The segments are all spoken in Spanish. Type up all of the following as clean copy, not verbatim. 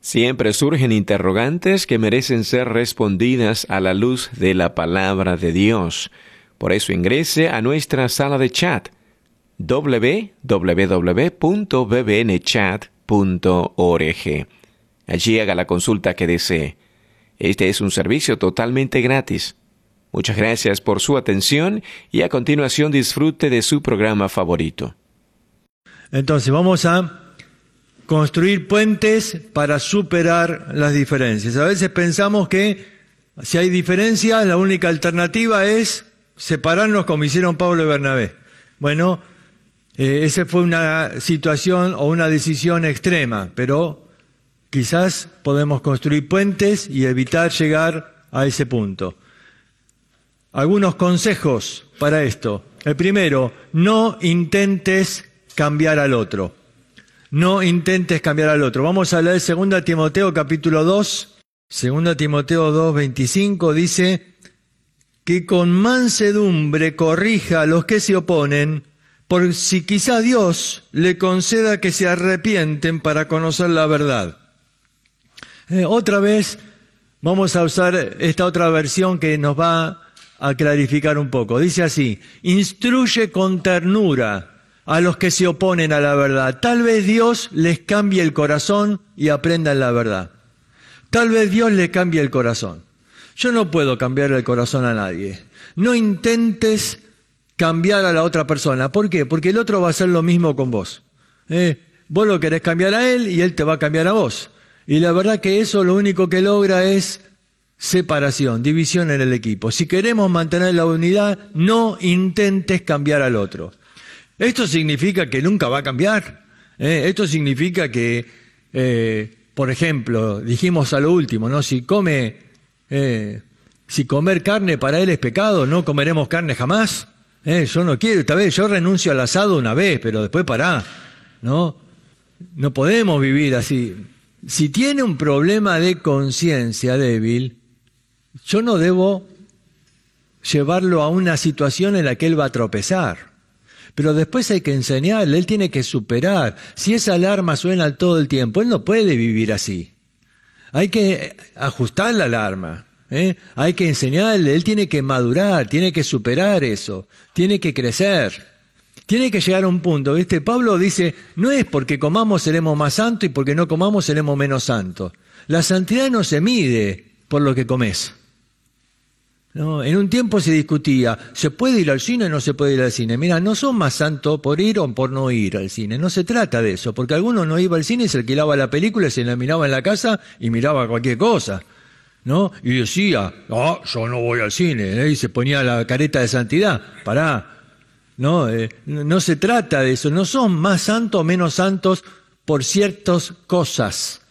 Siempre surgen interrogantes que merecen ser respondidas a la luz de la palabra de Dios. Por eso ingrese a nuestra sala de chat www.bbnchat.org. Allí haga la consulta que desee. Este es un servicio totalmente gratis. Muchas gracias por su atención y a continuación disfrute de su programa favorito. Entonces vamos a construir puentes para superar las diferencias. A veces pensamos que si hay diferencias, la única alternativa es separarnos como hicieron Pablo y Bernabé. Bueno, esa fue una situación o una decisión extrema, pero quizás podemos construir puentes y evitar llegar a ese punto. Algunos consejos para esto. El primero, no intentes cambiar al otro. No intentes cambiar al otro. Vamos a leer 2 Timoteo capítulo 2. 2 Timoteo 2, 25 dice que con mansedumbre corrija a los que se oponen, por si quizá Dios le conceda que se arrepienten para conocer la verdad. Otra vez vamos a usar esta otra versión que nos va a clarificar un poco. Dice así: instruye con ternura a los que se oponen a la verdad. Tal vez Dios les cambie el corazón y aprendan la verdad. Tal vez Dios les cambie el corazón. Yo no puedo cambiar el corazón a nadie. No intentes cambiar a la otra persona. ¿Por qué? Porque el otro va a hacer lo mismo con vos. Vos lo querés cambiar a él y él te va a cambiar a vos. Y la verdad que eso lo único que logra es separación, división en el equipo. Si queremos mantener la unidad, no intentes cambiar al otro. Esto significa que nunca va a cambiar. Esto significa que, por ejemplo, dijimos a lo último, ¿no? Si comer carne para él es pecado, no comeremos carne jamás. Yo no quiero, esta vez yo renuncio al asado una vez, pero después pará, ¿no? No podemos vivir así. Si tiene un problema de conciencia débil, yo no debo llevarlo a una situación en la que él va a tropezar. Pero después hay que enseñarle, él tiene que superar. Si esa alarma suena todo el tiempo, él no puede vivir así. Hay que ajustar la alarma, hay que enseñarle, él tiene que madurar, tiene que superar eso, tiene que crecer, tiene que llegar a un punto. ¿Viste? Pablo dice, no es porque comamos seremos más santos y porque no comamos seremos menos santos. La santidad no se mide por lo que comes. No, en un tiempo se discutía, ¿se puede ir al cine o no se puede ir al cine? Mira, no son más santos por ir o por no ir al cine, no se trata de eso, porque alguno no iba al cine y se alquilaba la película y se la miraba en la casa y miraba cualquier cosa, ¿no? Y decía, yo no voy al cine, y se ponía la careta de santidad, pará, ¿no? No se trata de eso, no son más santos o menos santos por ciertas cosas.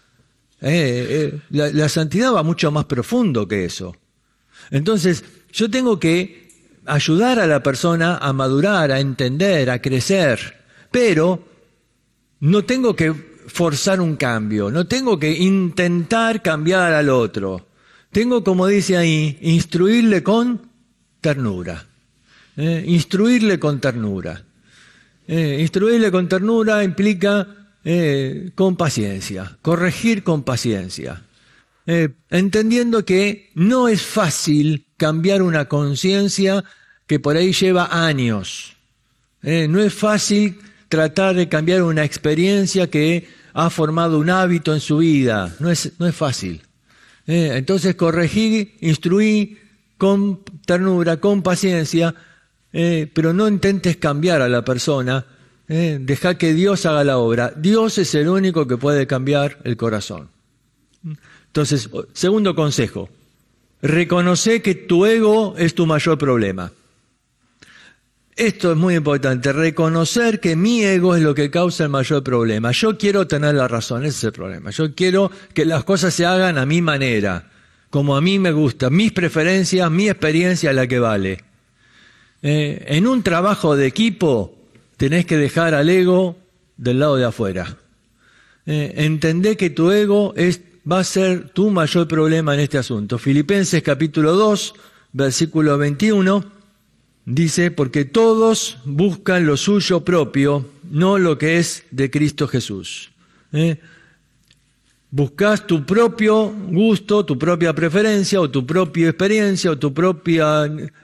La santidad va mucho más profundo que eso. Entonces, yo tengo que ayudar a la persona a madurar, a entender, a crecer, pero no tengo que forzar un cambio, no tengo que intentar cambiar al otro. Tengo, como dice ahí, instruirle con ternura. Instruirle con ternura. Instruirle con ternura implica con paciencia, corregir con paciencia. Entendiendo que no es fácil cambiar una conciencia que por ahí lleva años. No es fácil tratar de cambiar una experiencia que ha formado un hábito en su vida. No es fácil. Entonces corregir, instruir con ternura, con paciencia, pero no intentes cambiar a la persona. Deja que Dios haga la obra. Dios es el único que puede cambiar el corazón. Entonces, segundo consejo, reconoce que tu ego es tu mayor problema. Esto es muy importante, reconocer que mi ego es lo que causa el mayor problema. Yo quiero tener la razón, ese es el problema. Yo quiero que las cosas se hagan a mi manera, como a mí me gusta, mis preferencias, mi experiencia es la que vale. En un trabajo de equipo tenés que dejar al ego del lado de afuera. Entendé que tu ego va a ser tu mayor problema en este asunto. Filipenses capítulo 2, versículo 21, dice, porque todos buscan lo suyo propio, no lo que es de Cristo Jesús. buscas tu propio gusto, tu propia preferencia, o tu propia experiencia, o tu propia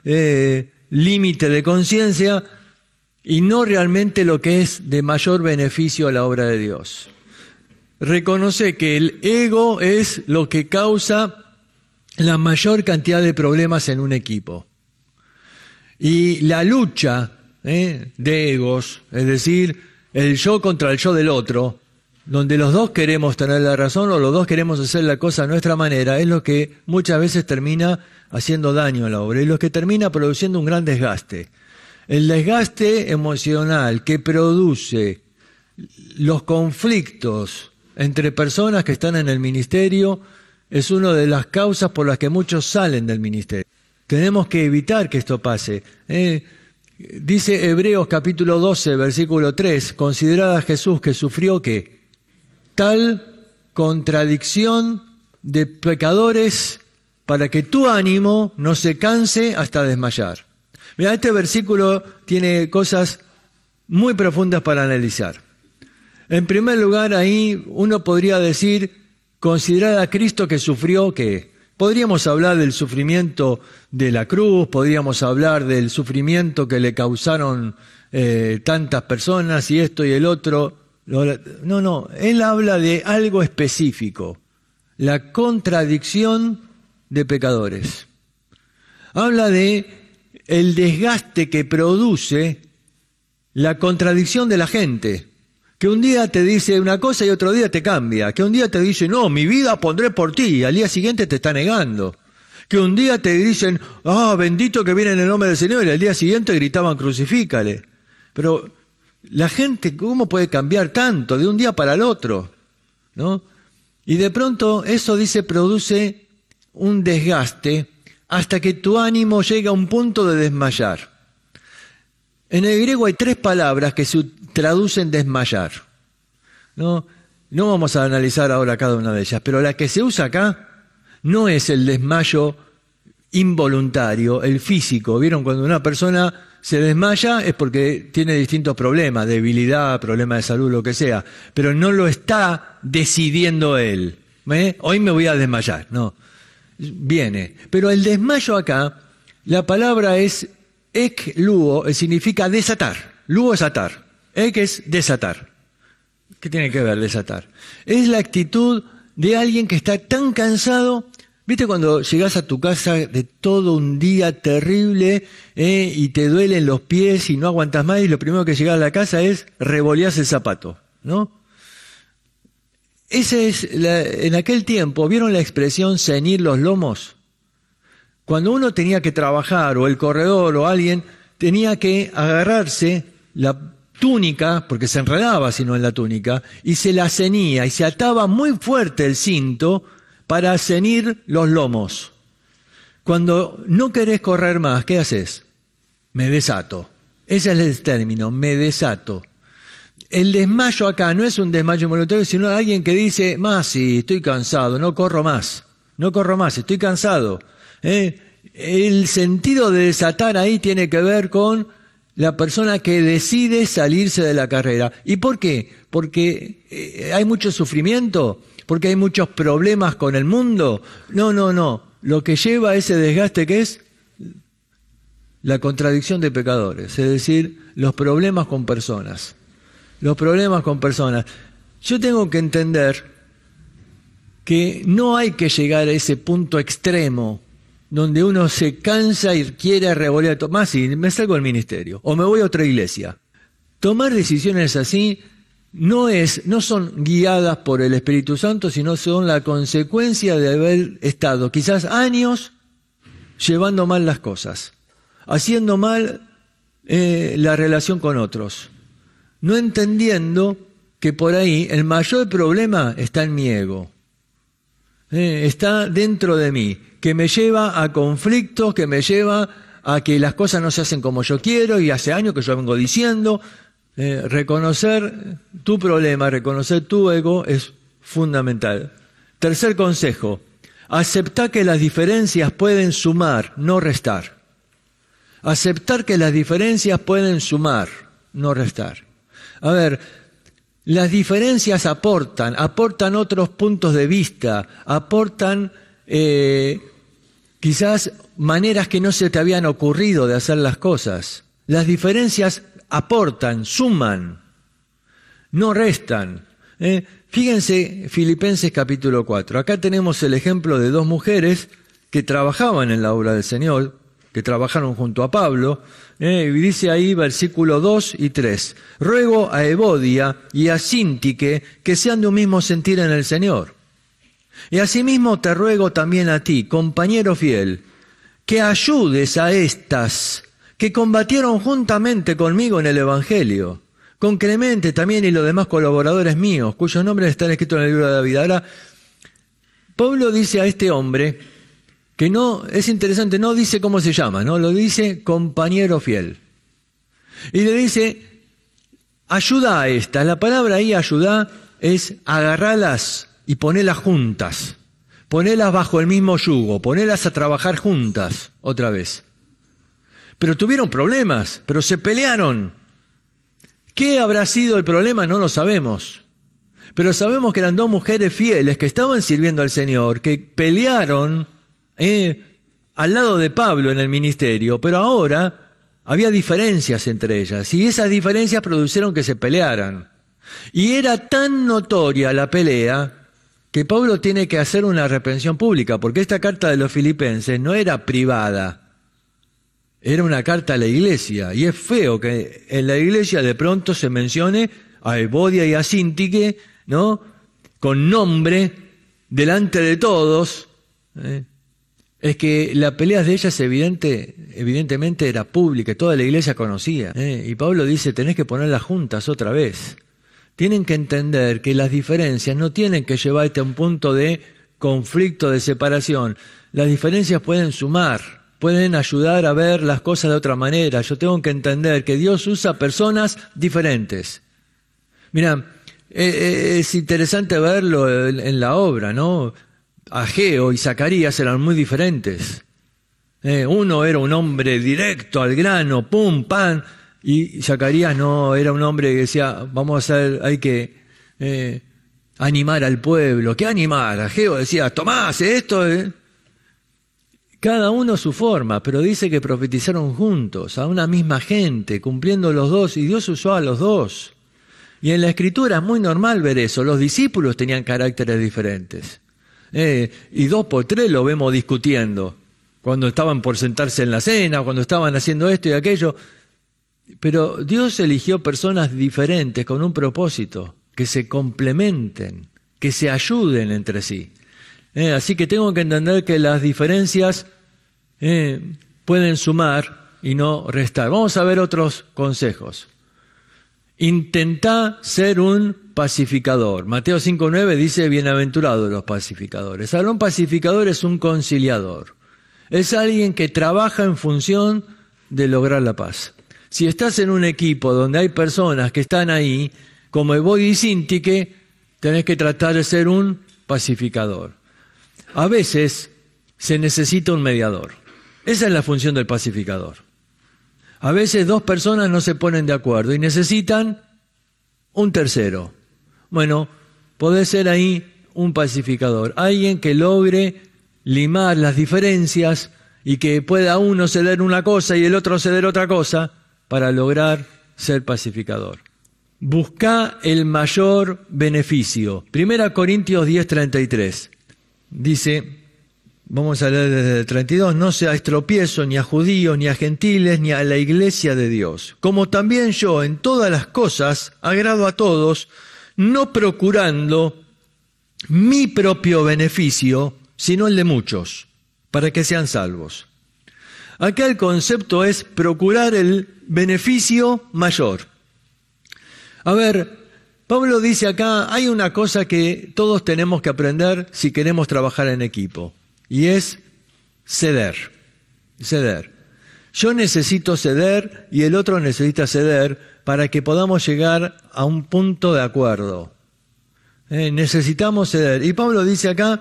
límite de conciencia, y no realmente lo que es de mayor beneficio a la obra de Dios. Reconoce que el ego es lo que causa la mayor cantidad de problemas en un equipo. Y la lucha de egos, es decir, el yo contra el yo del otro, donde los dos queremos tener la razón o los dos queremos hacer la cosa a nuestra manera, es lo que muchas veces termina haciendo daño a la obra y lo que termina produciendo un gran desgaste. El desgaste emocional que produce los conflictos entre personas que están en el ministerio es una de las causas por las que muchos salen del ministerio. Tenemos que evitar que esto pase. Dice Hebreos capítulo 12, versículo 3, considerad a Jesús que sufrió ¿qué? Tal contradicción de pecadores para que tu ánimo no se canse hasta desmayar. Mira, este versículo tiene cosas muy profundas para analizar. En primer lugar, ahí uno podría decir, considerad a Cristo que sufrió ¿qué? Podríamos hablar del sufrimiento de la cruz, podríamos hablar del sufrimiento que le causaron tantas personas y esto y el otro. No, él habla de algo específico, la contradicción de pecadores. Habla de el desgaste que produce la contradicción de la gente, que un día te dice una cosa y otro día te cambia, que un día te dice, no, mi vida pondré por ti, y al día siguiente te está negando, que un día te dicen, bendito que viene en el nombre del Señor, y al día siguiente gritaban, crucifícale. Pero la gente, ¿cómo puede cambiar tanto de un día para el otro? ¿No? Y de pronto eso, dice, produce un desgaste hasta que tu ánimo llega a un punto de desmayar. En el griego hay 3 palabras que se traducen desmayar. No vamos a analizar ahora cada una de ellas, pero la que se usa acá no es el desmayo involuntario, el físico. ¿Vieron? Cuando una persona se desmaya es porque tiene distintos problemas, debilidad, problema de salud, lo que sea, pero no lo está decidiendo él. Hoy me voy a desmayar, no. Viene. Pero el desmayo acá, la palabra es ek luo, significa desatar. Luo es atar. Ek es desatar. ¿Qué tiene que ver desatar? Es la actitud de alguien que está tan cansado. ¿Viste cuando llegás a tu casa de todo un día terrible y te duelen los pies y no aguantas más y lo primero que llegás a la casa es revoleás el zapato, ¿no? Ese es en aquel tiempo, ¿vieron la expresión ceñir los lomos? Cuando uno tenía que trabajar, o el corredor, o alguien, tenía que agarrarse la túnica, porque se enredaba sino en la túnica, y se la ceñía, y se ataba muy fuerte el cinto para ceñir los lomos. Cuando no querés correr más, ¿qué haces? Me desato. Ese es el término, me desato. El desmayo acá no es un desmayo involuntario, sino alguien que dice, sí, estoy cansado, no corro más, estoy cansado. El sentido de desatar ahí tiene que ver con la persona que decide salirse de la carrera. ¿Y por qué? Porque hay mucho sufrimiento, porque hay muchos problemas con el mundo. No. Lo que lleva a ese desgaste que es la contradicción de pecadores, es decir, los problemas con personas. Yo tengo que entender que no hay que llegar a ese punto extremo donde uno se cansa y quiere revolear, y me salgo del ministerio o me voy a otra iglesia. Tomar decisiones así no son guiadas por el Espíritu Santo, sino son la consecuencia de haber estado quizás años llevando mal las cosas, haciendo mal la relación con otros, no entendiendo que por ahí el mayor problema está en mi ego, está dentro de mí, que me lleva a conflictos, que me lleva a que las cosas no se hacen como yo quiero, y hace años que yo vengo diciendo. Reconocer tu problema, reconocer tu ego es fundamental. Tercer consejo, aceptar que las diferencias pueden sumar, no restar. Aceptar que las diferencias pueden sumar, no restar. A ver, Las diferencias aportan otros puntos de vista, aportan quizás maneras que no se te habían ocurrido de hacer las cosas. Las diferencias aportan, suman, no restan. Fíjense Filipenses capítulo 4. Acá tenemos el ejemplo de dos mujeres que trabajaban en la obra del Señor, que trabajaron junto a Pablo. Y dice ahí versículo 2 y 3. Ruego a Evodia y a Síntique que sean de un mismo sentir en el Señor. Y asimismo te ruego también a ti, compañero fiel, que ayudes a estas que combatieron juntamente conmigo en el Evangelio, con Clemente también y los demás colaboradores míos, cuyos nombres están escritos en el libro de la vida. Ahora, Pablo dice a este hombre, que no, es interesante, no dice cómo se llama, ¿no? Lo dice compañero fiel. Y le dice, ayuda a estas. La palabra ahí, ayuda, es agarrarlas y ponerlas juntas. Ponerlas bajo el mismo yugo, ponerlas a trabajar juntas, otra vez. Pero tuvieron problemas, pero se pelearon. ¿Qué habrá sido el problema? No lo sabemos. Pero sabemos que eran dos mujeres fieles que estaban sirviendo al Señor, que pelearon al lado de Pablo en el ministerio, pero ahora había diferencias entre ellas, y esas diferencias produjeron que se pelearan. Y era tan notoria la pelea que Pablo tiene que hacer una reprensión pública, porque esta carta de los Filipenses no era privada, era una carta a la iglesia, y es feo que en la iglesia de pronto se mencione a Evodia y a Síntique, ¿no?, con nombre delante de todos. Es que la pelea de ellas evidentemente era pública, toda la iglesia conocía. Y Pablo dice, tenés que ponerlas juntas otra vez. Tienen que entender que las diferencias no tienen que llevarte a un punto de conflicto, de separación. Las diferencias pueden sumar, pueden ayudar a ver las cosas de otra manera. Yo tengo que entender que Dios usa personas diferentes. Mira, es interesante verlo en la obra, ¿no? Ageo y Zacarías eran muy diferentes. Uno era un hombre directo al grano, pum, pan, y Zacarías no, era un hombre que decía, hay que animar al pueblo. ¿Qué animar? Ageo decía, tomás esto. Cada uno su forma, pero dice que profetizaron juntos, a una misma gente, cumpliendo los dos, y Dios usó a los dos. Y en la Escritura es muy normal ver eso. Los discípulos tenían caracteres diferentes. Y 2 por 3 lo vemos discutiendo, cuando estaban por sentarse en la cena, cuando estaban haciendo esto y aquello. Pero Dios eligió personas diferentes con un propósito, que se complementen, que se ayuden entre sí. Así que tengo que entender que las diferencias pueden sumar y no restar. Vamos a ver otros consejos. Intentá ser un pacificador. Mateo 5:9 dice, bienaventurados los pacificadores. Ahora, un pacificador es un conciliador. Es alguien que trabaja en función de lograr la paz. Si estás en un equipo donde hay personas que están ahí, como Evodia y Síntique, tenés que tratar de ser un pacificador. A veces se necesita un mediador. Esa es la función del pacificador. A veces 2 personas no se ponen de acuerdo y necesitan un tercero. Bueno, podés ser ahí un pacificador, alguien que logre limar las diferencias y que pueda uno ceder una cosa y el otro ceder otra cosa para lograr ser pacificador. Buscá el mayor beneficio. 1 Corintios 10:33 dice, vamos a leer desde el 32, no seáis tropiezo ni a judíos, ni a gentiles, ni a la iglesia de Dios. Como también yo en todas las cosas agrado a todos, no procurando mi propio beneficio, sino el de muchos, para que sean salvos. Acá el concepto es procurar el beneficio mayor. A ver, Pablo dice acá, hay una cosa que todos tenemos que aprender si queremos trabajar en equipo. Y es ceder. Yo necesito ceder y el otro necesita ceder para que podamos llegar a un punto de acuerdo. Necesitamos ceder. Y Pablo dice acá,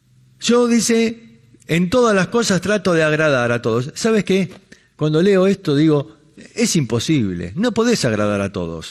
en todas las cosas trato de agradar a todos. ¿Sabes qué? Cuando leo esto digo, es imposible. No podés agradar a todos.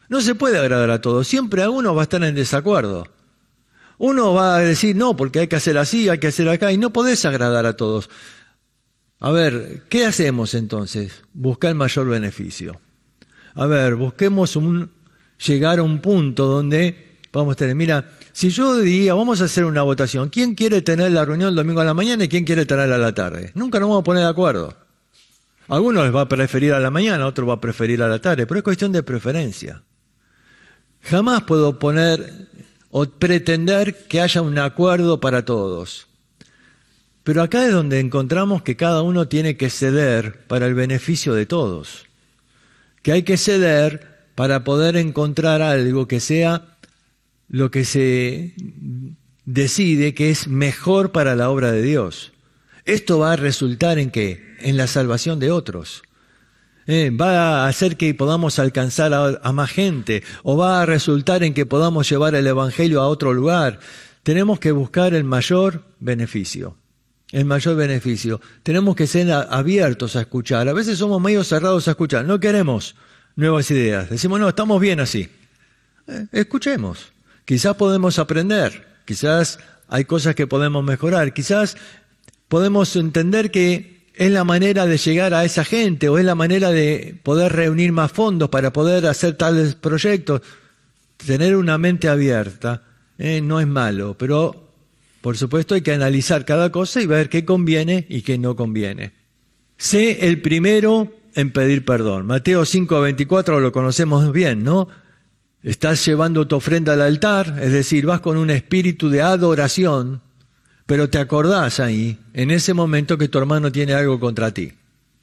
No se puede agradar a todos. Siempre alguno va a estar en desacuerdo. Uno va a decir, no, porque hay que hacer así, hay que hacer acá, y no podés agradar a todos. A ver, ¿qué hacemos entonces? Buscar el mayor beneficio. A ver, busquemos llegar a un punto donde vamos a tener, mira, si yo diría, vamos a hacer una votación, ¿quién quiere tener la reunión el domingo a la mañana y quién quiere tenerla a la tarde? Nunca nos vamos a poner de acuerdo. Algunos les va a preferir a la mañana, otros va a preferir a la tarde, pero es cuestión de preferencia. Jamás puedo poner o pretender que haya un acuerdo para todos. Pero acá es donde encontramos que cada uno tiene que ceder para el beneficio de todos. Que hay que ceder para poder encontrar algo que sea lo que se decide que es mejor para la obra de Dios. Esto va a resultar ¿en qué? En la salvación de otros. Va a hacer que podamos alcanzar a más gente, o va a resultar en que podamos llevar el Evangelio a otro lugar. Tenemos que buscar el mayor beneficio. El mayor beneficio. Tenemos que ser abiertos a escuchar. A veces somos medio cerrados a escuchar. No queremos nuevas ideas. Decimos, no, estamos bien así. Escuchemos. Quizás podemos aprender. Quizás hay cosas que podemos mejorar. Quizás podemos entender que es la manera de llegar a esa gente, o es la manera de poder reunir más fondos para poder hacer tales proyectos. Tener una mente abierta no es malo, pero por supuesto hay que analizar cada cosa y ver qué conviene y qué no conviene. Sé el primero en pedir perdón. Mateo 5:24 lo conocemos bien, ¿no? Estás llevando tu ofrenda al altar, es decir, vas con un espíritu de adoración, pero te acordás ahí, en ese momento, que tu hermano tiene algo contra ti.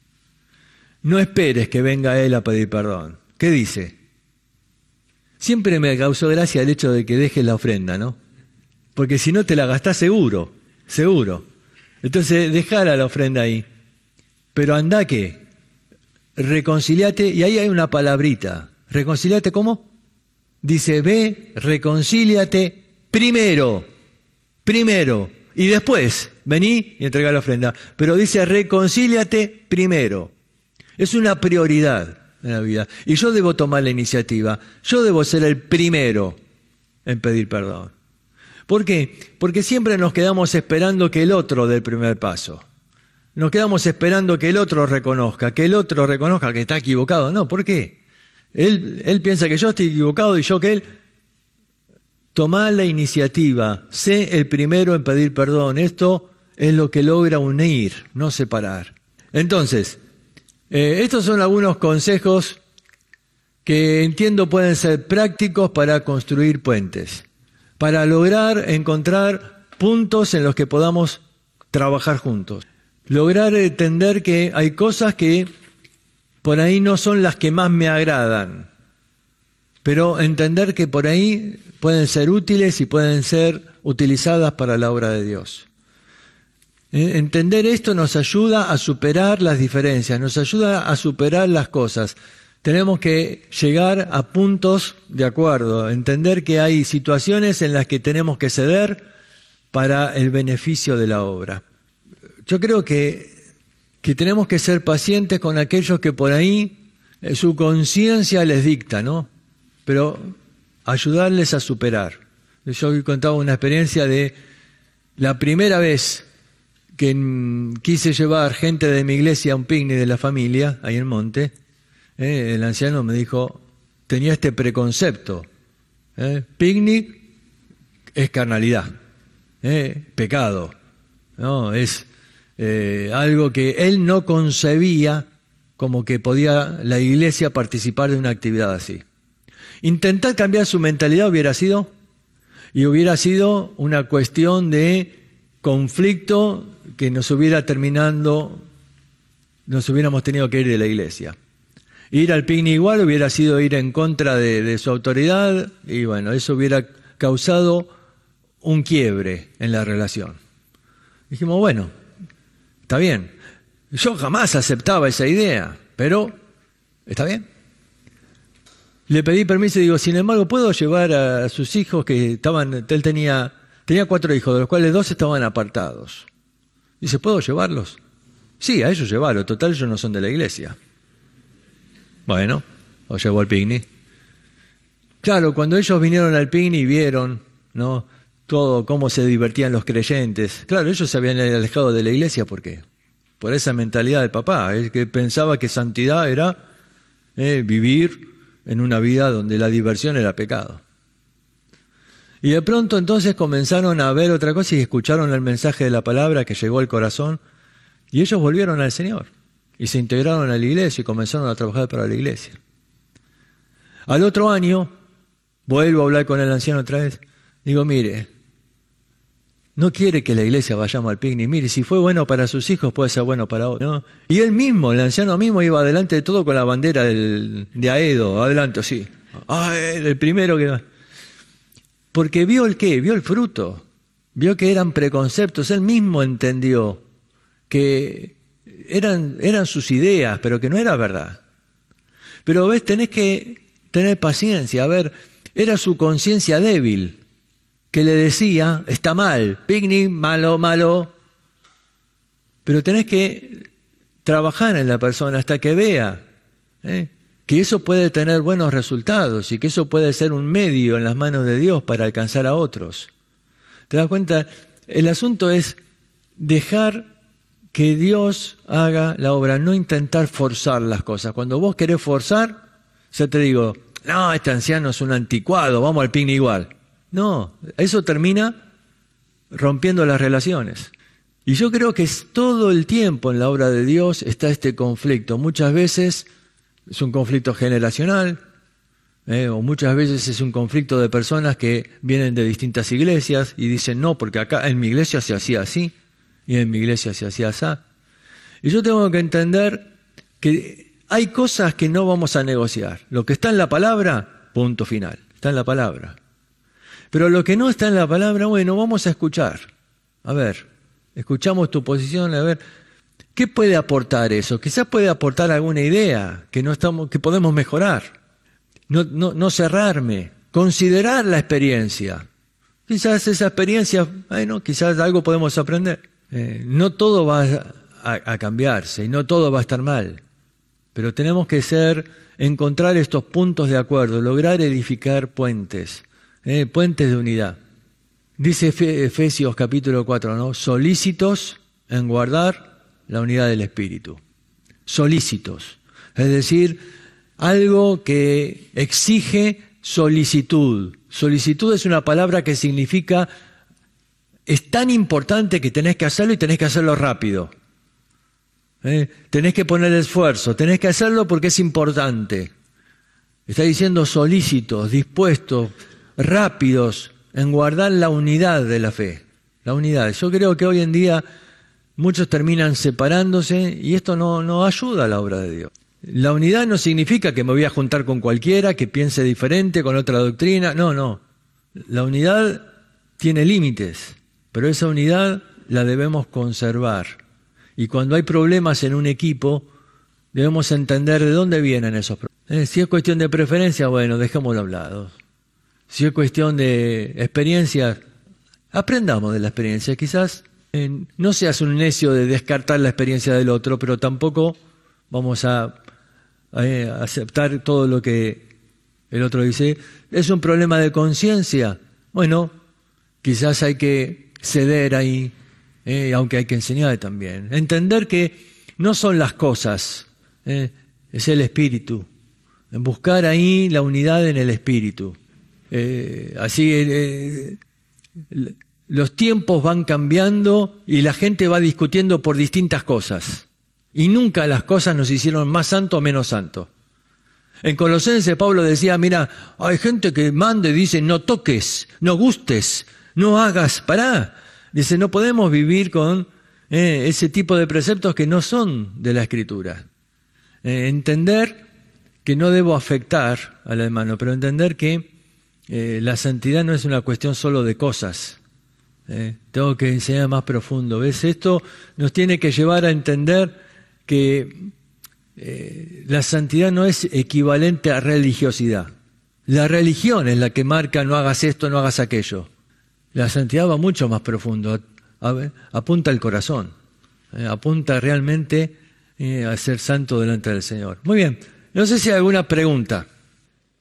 No esperes que venga él a pedir perdón. ¿Qué dice? Siempre me causó gracia el hecho de que dejes la ofrenda, ¿no? Porque si no te la gastás seguro, seguro. Entonces dejala la ofrenda ahí. Pero andá que, reconciliate, y ahí hay una palabrita. ¿Reconciliate cómo? Dice, ve, reconcíliate primero, y después vení y entregá la ofrenda. Pero dice, reconcíliate primero. Es una prioridad en la vida. Y yo debo tomar la iniciativa. Yo debo ser el primero en pedir perdón. ¿Por qué? Porque siempre nos quedamos esperando que el otro dé el primer paso. Nos quedamos esperando que el otro reconozca que está equivocado. No, ¿por qué? Él piensa que yo estoy equivocado y yo que él. Tomá la iniciativa, sé el primero en pedir perdón. Esto es lo que logra unir, no separar. Entonces, estos son algunos consejos que entiendo pueden ser prácticos para construir puentes, para lograr encontrar puntos en los que podamos trabajar juntos. Lograr entender que hay cosas que por ahí no son las que más me agradan, pero entender que por ahí pueden ser útiles y pueden ser utilizadas para la obra de Dios. Entender esto nos ayuda a superar las diferencias, nos ayuda a superar las cosas. Tenemos que llegar a puntos de acuerdo, entender que hay situaciones en las que tenemos que ceder para el beneficio de la obra. Yo creo que tenemos que ser pacientes con aquellos que por ahí su conciencia les dicta, ¿no? Pero ayudarles a superar. Yo contaba una experiencia de la primera vez que quise llevar gente de mi iglesia a un picnic de la familia, ahí en Monte. El anciano me dijo, tenía este preconcepto. Picnic es carnalidad, pecado. No, es algo que él no concebía como que podía la iglesia participar de una actividad así. Intentar cambiar su mentalidad hubiera sido una cuestión de conflicto que nos hubiéramos tenido que ir de la iglesia. Ir al picnic igual hubiera sido ir en contra de su autoridad, y bueno, eso hubiera causado un quiebre en la relación. Dijimos, bueno, está bien. Yo jamás aceptaba esa idea, pero está bien. Le pedí permiso y digo, sin embargo, ¿puedo llevar a sus hijos que estaban, él tenía 4 hijos, de los cuales 2 estaban apartados? Dice, ¿puedo llevarlos? Sí, a ellos llevarlos, total ellos no son de la iglesia. Bueno, los llevó al picnic. Claro, cuando ellos vinieron al picnic y vieron, ¿no?, todo cómo se divertían los creyentes. Claro, ellos se habían alejado de la iglesia, ¿por qué? Por esa mentalidad del papá, que pensaba que santidad era vivir en una vida donde la diversión era pecado. Y de pronto entonces comenzaron a ver otra cosa y escucharon el mensaje de la palabra que llegó al corazón, y ellos volvieron al Señor y se integraron a la iglesia y comenzaron a trabajar para la iglesia. Al otro año vuelvo a hablar con el anciano otra vez. Digo, mire, no quiere que la iglesia vayamos al picnic. Mire, si fue bueno para sus hijos, puede ser bueno para otros, ¿no? Y él mismo, el anciano mismo, iba adelante de todo con la bandera de Aedo, adelante, sí. El primero que... Porque vio el qué, vio el fruto, vio que eran preconceptos, él mismo entendió que eran sus ideas, pero que no era verdad. Pero ves, tenés que tener paciencia. A ver, era su conciencia débil que le decía, está mal, picnic, malo, malo. Pero tenés que trabajar en la persona hasta que vea que eso puede tener buenos resultados y que eso puede ser un medio en las manos de Dios para alcanzar a otros. ¿Te das cuenta? El asunto es dejar que Dios haga la obra, no intentar forzar las cosas. Cuando vos querés forzar, ya te digo, no, este anciano es un anticuado, vamos al picnic igual. No, eso termina rompiendo las relaciones. Y yo creo que todo el tiempo en la obra de Dios está este conflicto. Muchas veces es un conflicto generacional, o muchas veces es un conflicto de personas que vienen de distintas iglesias y dicen, no, porque acá en mi iglesia se hacía así, y en mi iglesia se hacía así. Y yo tengo que entender que hay cosas que no vamos a negociar. Lo que está en la palabra, punto final, está en la palabra. Pero lo que no está en la palabra, bueno, vamos a escuchar. A ver, escuchamos tu posición, a ver, ¿qué puede aportar eso? Quizás puede aportar alguna idea que podemos mejorar. No cerrarme, considerar la experiencia. Quizás esa experiencia, bueno, quizás algo podemos aprender. No todo va a cambiarse y no todo va a estar mal. Pero tenemos que encontrar estos puntos de acuerdo, lograr edificar puentes. Puentes de unidad. Dice Efesios capítulo 4, ¿no? Solícitos en guardar la unidad del Espíritu. Solícitos. Es decir, algo que exige solicitud. Solicitud es una palabra que significa es tan importante que tenés que hacerlo y tenés que hacerlo rápido. Tenés que poner esfuerzo, tenés que hacerlo porque es importante. Está diciendo solícitos, dispuestos, rápidos en guardar la unidad de la fe. La unidad. Yo creo que hoy en día muchos terminan separándose y esto no ayuda a la obra de Dios. La unidad no significa que me voy a juntar con cualquiera que piense diferente, con otra doctrina. No. La unidad tiene límites, pero esa unidad la debemos conservar. Y cuando hay problemas en un equipo, debemos entender de dónde vienen esos problemas. Si es cuestión de preferencia, bueno, dejémoslo a un lado. Si es cuestión de experiencia, aprendamos de la experiencia. Quizás no seas un necio de descartar la experiencia del otro, pero tampoco vamos a aceptar todo lo que el otro dice. ¿Es un problema de conciencia? Bueno, quizás hay que ceder ahí, aunque hay que enseñar también. Entender que no son las cosas, es el espíritu. Buscar ahí la unidad en el espíritu. Los tiempos van cambiando y la gente va discutiendo por distintas cosas. Y nunca las cosas nos hicieron más santos o menos santos. En Colosenses Pablo decía, mira, hay gente que manda y dice, no toques, no gustes, no hagas, pará. Dice, no podemos vivir con ese tipo de preceptos que no son de la Escritura. Entender que no debo afectar al hermano, pero entender que la santidad no es una cuestión solo de cosas. Tengo que enseñar más profundo. ¿Ves? Esto nos tiene que llevar a entender que la santidad no es equivalente a religiosidad. La religión es la que marca no hagas esto, no hagas aquello. La santidad va mucho más profundo. Apunta al corazón. Apunta realmente a ser santo delante del Señor. Muy bien. No sé si hay alguna pregunta.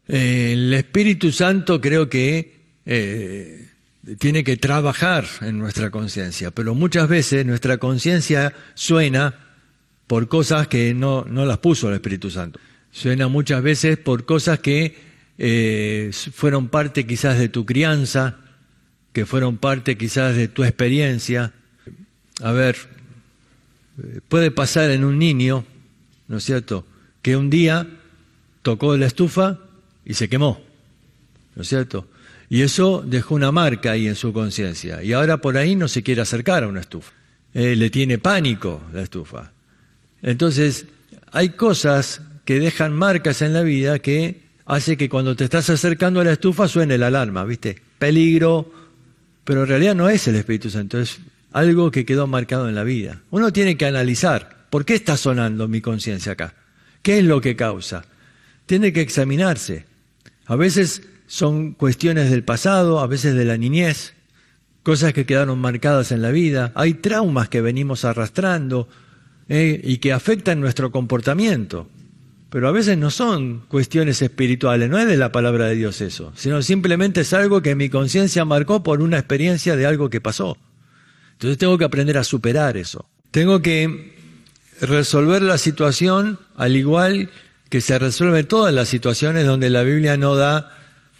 El Espíritu Santo creo que tiene que trabajar en nuestra conciencia, pero muchas veces nuestra conciencia suena por cosas que no las puso el Espíritu Santo. Suena muchas veces por cosas que fueron parte quizás de tu crianza, que fueron parte quizás de tu experiencia. A ver, puede pasar en un niño, ¿no es cierto?, que un día tocó la estufa y se quemó, ¿no es cierto? Y eso dejó una marca ahí en su conciencia. Y ahora por ahí no se quiere acercar a una estufa. Le tiene pánico la estufa. Entonces, hay cosas que dejan marcas en la vida que hace que cuando te estás acercando a la estufa suene la alarma, ¿viste? Peligro, pero en realidad no es el Espíritu Santo, es algo que quedó marcado en la vida. Uno tiene que analizar, ¿por qué está sonando mi conciencia acá? ¿Qué es lo que causa? Tiene que examinarse. A veces son cuestiones del pasado, a veces de la niñez, cosas que quedaron marcadas en la vida. Hay traumas que venimos arrastrando y que afectan nuestro comportamiento. Pero a veces no son cuestiones espirituales, no es de la palabra de Dios eso, sino simplemente es algo que mi conciencia marcó por una experiencia de algo que pasó. Entonces tengo que aprender a superar eso. Tengo que resolver la situación al igual que se resuelven todas las situaciones donde la Biblia no da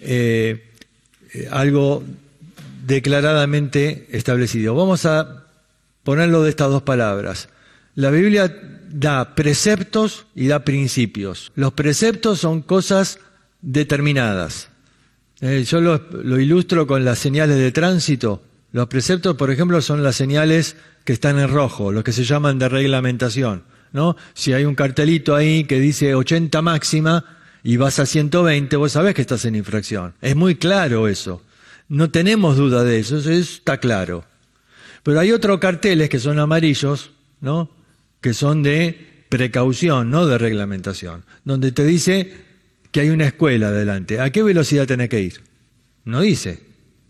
algo declaradamente establecido. Vamos a ponerlo de estas dos palabras. La Biblia da preceptos y da principios. Los preceptos son cosas determinadas. Yo lo ilustro con las señales de tránsito. Los preceptos, por ejemplo, son las señales que están en rojo, lo que se llaman de reglamentación, ¿no? Si hay un cartelito ahí que dice 80 máxima y vas a 120, vos sabés que estás en infracción. Es muy claro eso. No tenemos duda de eso está claro. Pero hay otros carteles que son amarillos, ¿no?, que son de precaución, no de reglamentación, donde te dice que hay una escuela adelante. ¿A qué velocidad tenés que ir? No dice.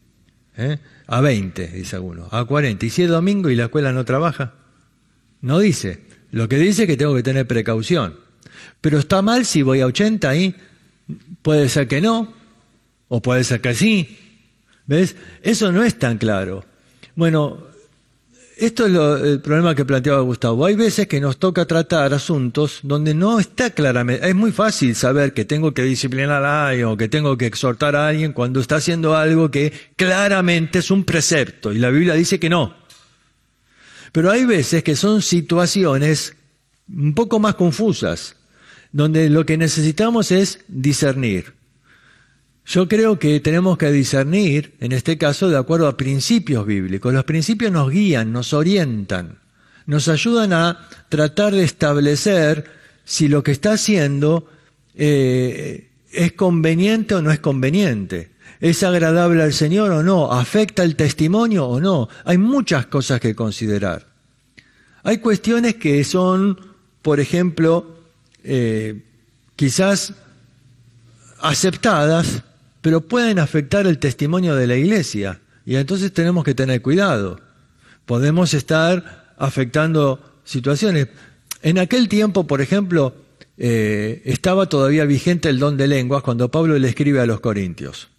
A 20, dice alguno, a 40. ¿Y si es domingo y la escuela no trabaja? No dice. Lo que dice es que tengo que tener precaución. Pero está mal si voy a 80 ahí. Puede ser que no, o puede ser que sí. ¿Ves? Eso no es tan claro. Bueno, esto es el problema que planteaba Gustavo. Hay veces que nos toca tratar asuntos donde no está claramente. Es muy fácil saber que tengo que disciplinar a alguien o que tengo que exhortar a alguien cuando está haciendo algo que claramente es un precepto y la Biblia dice que no. Pero hay veces que son situaciones un poco más confusas, donde lo que necesitamos es discernir. Yo creo que tenemos que discernir, en este caso, de acuerdo a principios bíblicos. Los principios nos guían, nos orientan, nos ayudan a tratar de establecer si lo que está haciendo es conveniente o no es conveniente. ¿Es agradable al Señor o no? ¿Afecta el testimonio o no? Hay muchas cosas que considerar. Hay cuestiones que son, por ejemplo, quizás aceptadas, pero pueden afectar el testimonio de la iglesia. Y entonces tenemos que tener cuidado. Podemos estar afectando situaciones. En aquel tiempo, por ejemplo, estaba todavía vigente el don de lenguas cuando Pablo le escribe a los corintios.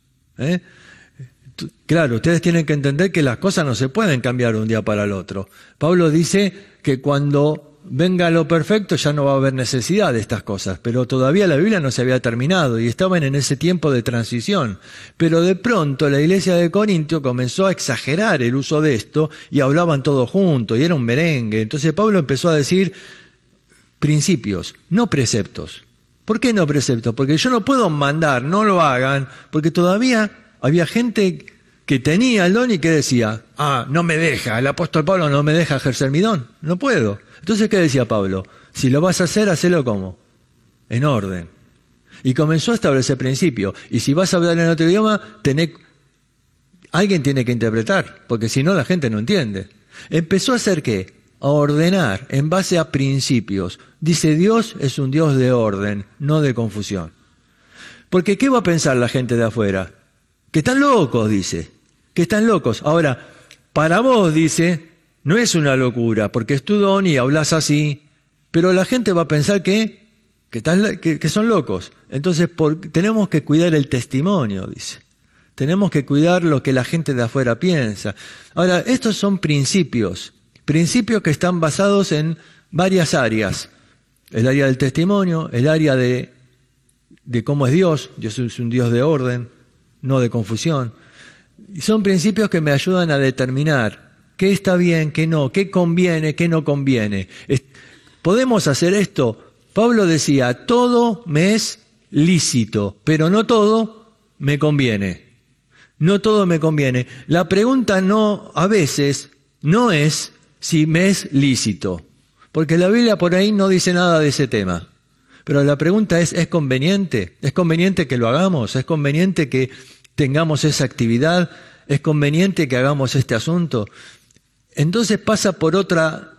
Claro, ustedes tienen que entender que las cosas no se pueden cambiar de un día para el otro. Pablo dice que cuando venga lo perfecto ya no va a haber necesidad de estas cosas, pero todavía la Biblia no se había terminado y estaban en ese tiempo de transición. Pero de pronto la iglesia de Corintio comenzó a exagerar el uso de esto y hablaban todos juntos y era un merengue. Entonces Pablo empezó a decir principios, no preceptos. ¿Por qué no preceptos? Porque yo no puedo mandar, no lo hagan, porque todavía había gente que tenía el don y que decía, no me deja, el apóstol Pablo no me deja ejercer mi don, no puedo. Entonces, ¿qué decía Pablo? Si lo vas a hacer, hacelo ¿cómo? En orden. Y comenzó a establecer principios. Y si vas a hablar en otro idioma, alguien tiene que interpretar, porque si no la gente no entiende. Empezó a hacer ¿qué? A ordenar en base a principios. Dice, Dios es un Dios de orden, no de confusión. Porque ¿qué va a pensar la gente de afuera? Que están locos, dice. Que están locos. Ahora, para vos, dice, no es una locura, porque es tu don y hablas así, pero la gente va a pensar que que son locos. Entonces tenemos que cuidar el testimonio, dice. Tenemos que cuidar lo que la gente de afuera piensa. Ahora, estos son principios que están basados en varias áreas. El área del testimonio, el área de cómo es Dios. Dios es un Dios de orden, no de confusión. Y son principios que me ayudan a determinar qué está bien, qué no, qué conviene, qué no conviene. ¿Podemos hacer esto? Pablo decía, todo me es lícito, pero no todo me conviene. No todo me conviene. La pregunta a veces no es si me es lícito, porque la Biblia por ahí no dice nada de ese tema. Pero la pregunta ¿es conveniente? ¿Es conveniente que lo hagamos? ¿Es conveniente que tengamos esa actividad? ¿Es conveniente que hagamos este asunto? Entonces pasa por otro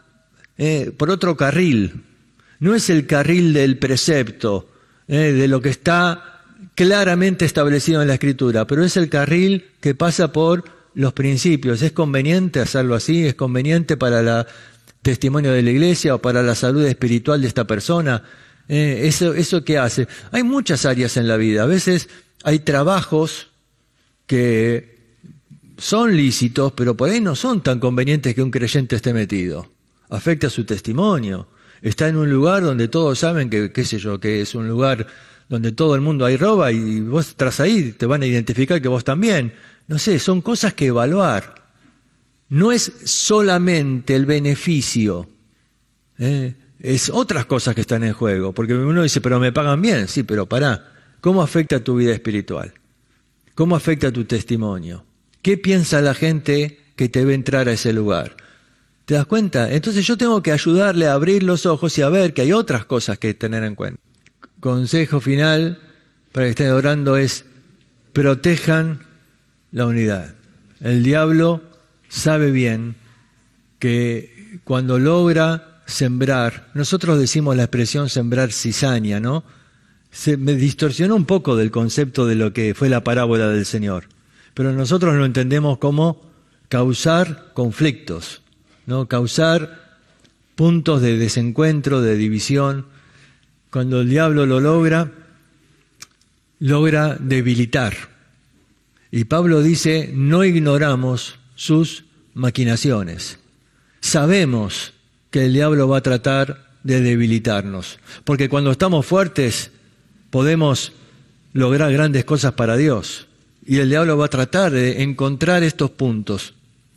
carril. No es el carril del precepto, de lo que está claramente establecido en la Escritura, pero es el carril que pasa por los principios. ¿Es conveniente hacerlo así? ¿Es conveniente para el testimonio de la iglesia o para la salud espiritual de esta persona? ¿Eso qué hace? Hay muchas áreas en la vida. A veces hay trabajos que son lícitos, pero por ahí no son tan convenientes que un creyente esté metido. Afecta su testimonio. Está en un lugar donde todos saben que es un lugar donde todo el mundo ahí roba y vos tras ahí te van a identificar que vos también. No sé, son cosas que evaluar. No es solamente el beneficio, es otras cosas que están en juego. Porque uno dice, pero me pagan bien. Sí, pero pará, ¿cómo afecta tu vida espiritual? ¿Cómo afecta tu testimonio? ¿Qué piensa la gente que te ve entrar a ese lugar? ¿Te das cuenta? Entonces yo tengo que ayudarle a abrir los ojos y a ver que hay otras cosas que tener en cuenta. Consejo final para que estén orando es: protejan la unidad. El diablo sabe bien que cuando logra sembrar, nosotros decimos la expresión sembrar cizaña, ¿no? Se me distorsionó un poco del concepto de lo que fue la parábola del Señor, pero nosotros lo entendemos como causar conflictos, ¿no? Causar puntos de desencuentro, de división. Cuando el diablo lo logra debilitar. Y Pablo dice, no ignoramos sus maquinaciones. Sabemos que el diablo va a tratar de debilitarnos, porque cuando estamos fuertes podemos lograr grandes cosas para Dios. Y el diablo va a tratar de encontrar estos puntos.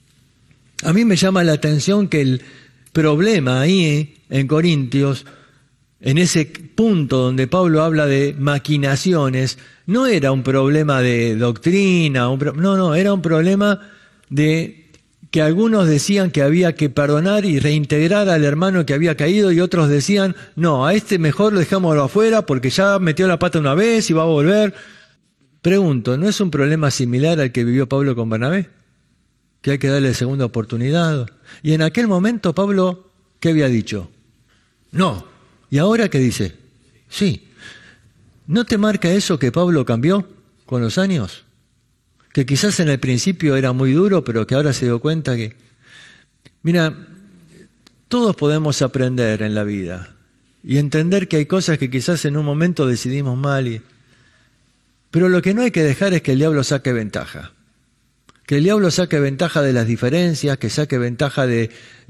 A mí me llama la atención que el problema ahí en Corintios, en ese punto donde Pablo habla de maquinaciones, no era un problema de doctrina, era un problema de que algunos decían que había que perdonar y reintegrar al hermano que había caído, y otros decían, no, a este mejor lo dejámoslo afuera porque ya metió la pata una vez y va a volver. Pregunto, ¿no es un problema similar al que vivió Pablo con Bernabé? Que hay que darle segunda oportunidad. Y en aquel momento Pablo, ¿qué había dicho? No. ¿Y ahora qué dice? Sí. ¿No te marca eso que Pablo cambió con los años? Que quizás en el principio era muy duro, pero que ahora se dio cuenta que... Mira, todos podemos aprender en la vida y entender que hay cosas que quizás en un momento decidimos mal. Pero lo que no hay que dejar es que el diablo saque ventaja. Que el diablo saque ventaja de las diferencias, que saque ventaja de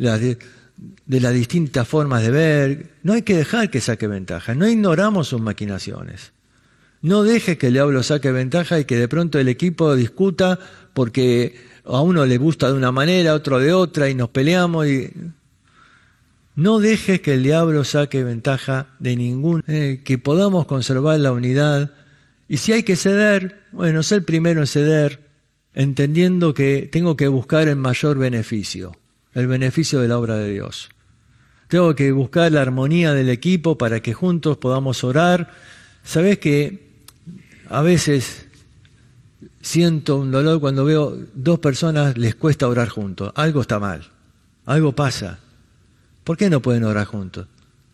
las distintas formas de ver. No hay que dejar que saque ventaja. No ignoramos sus maquinaciones. No dejes que el diablo saque ventaja y que de pronto el equipo discuta porque a uno le gusta de una manera, a otro de otra, y nos peleamos. No dejes que el diablo saque ventaja de ningún, que podamos conservar la unidad. Y si hay que ceder, bueno, sé el primero en ceder, entendiendo que tengo que buscar el mayor beneficio, el beneficio de la obra de Dios. Tengo que buscar la armonía del equipo para que juntos podamos orar. ¿Sabés que a veces siento un dolor cuando veo dos personas les cuesta orar juntos? Algo está mal, algo pasa. ¿Por qué no pueden orar juntos?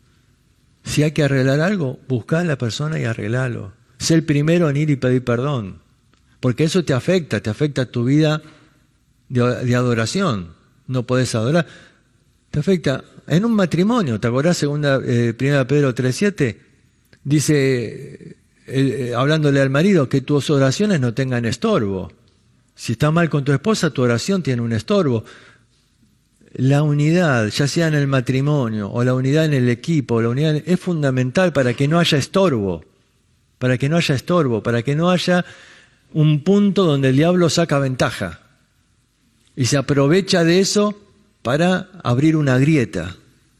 Si hay que arreglar algo, buscá a la persona y arreglalo. Sé el primero en ir y pedir perdón, porque eso te afecta tu vida de adoración. No podés adorar. Te afecta en un matrimonio. ¿Te acordás 1 Pedro 3:7? Dice, hablándole al marido, que tus oraciones no tengan estorbo. Si está mal con tu esposa, tu oración tiene un estorbo. La unidad, ya sea en el matrimonio, o la unidad en el equipo, es fundamental para que no haya estorbo. Para que no haya un punto donde el diablo saca ventaja. Y se aprovecha de eso para abrir una grieta,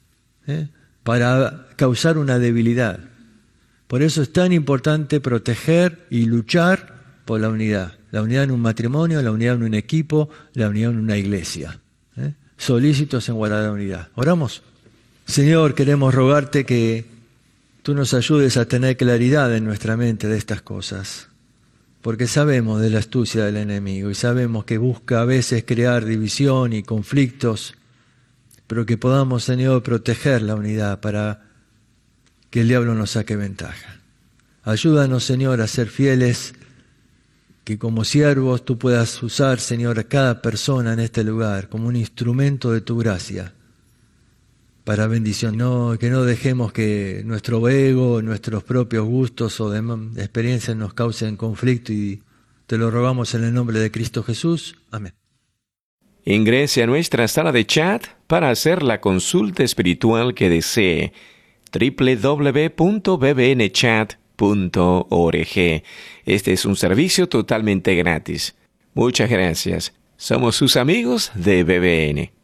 para causar una debilidad. Por eso es tan importante proteger y luchar por la unidad. La unidad en un matrimonio, la unidad en un equipo, la unidad en una iglesia. Solícitos en guardar la unidad. ¿Oramos? Señor, queremos rogarte que tú nos ayudes a tener claridad en nuestra mente de estas cosas. Porque sabemos de la astucia del enemigo y sabemos que busca a veces crear división y conflictos, pero que podamos, Señor, proteger la unidad para que el diablo nos saque ventaja. Ayúdanos, Señor, a ser fieles, que como siervos tú puedas usar, Señor, a cada persona en este lugar como un instrumento de tu gracia para bendición. Que no dejemos que nuestro ego, nuestros propios gustos o experiencias nos causen conflicto, y te lo rogamos en el nombre de Cristo Jesús. Amén. Ingrese a nuestra sala de chat para hacer la consulta espiritual que desee. www.bbnchat.org. Este es un servicio totalmente gratis. Muchas gracias. Somos sus amigos de BBN.